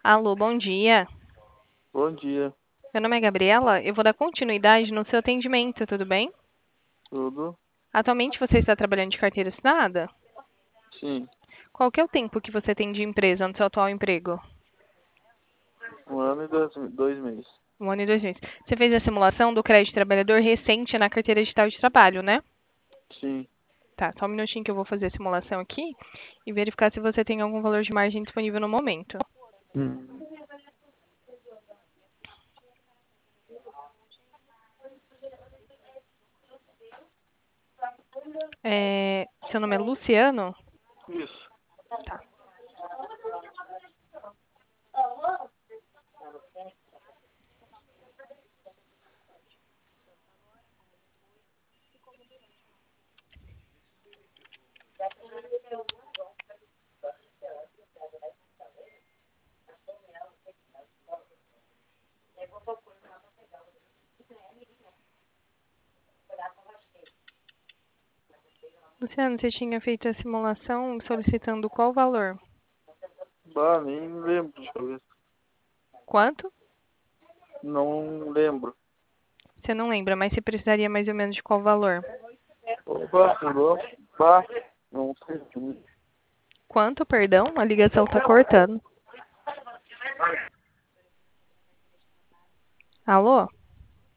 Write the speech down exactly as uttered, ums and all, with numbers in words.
Alô, bom dia. Bom dia, Meu nome é Gabriela. Eu vou dar continuidade no seu atendimento, tudo bem? tudo? Atualmente você está trabalhando de carteira assinada? Sim, Qual que é o tempo que você tem de empresa no seu atual emprego? um ano e dois, dois meses. Um ano e dois meses. Você fez a simulação do crédito trabalhador recente na carteira digital de trabalho, né? Sim, Tá, só um minutinho que eu vou fazer a simulação aqui e verificar se você tem algum valor de margem disponível no momento. hum, É, seu nome é Luciano? isso. Tá. Luciano, você tinha feito a simulação solicitando qual valor? Bah, nem lembro, deixa eu ver. Quanto? Não lembro. Você não lembra, mas você precisaria mais ou menos de qual valor? Opa, tudo? Bah, não sei. Quanto, perdão? A ligação está cortando. Alô?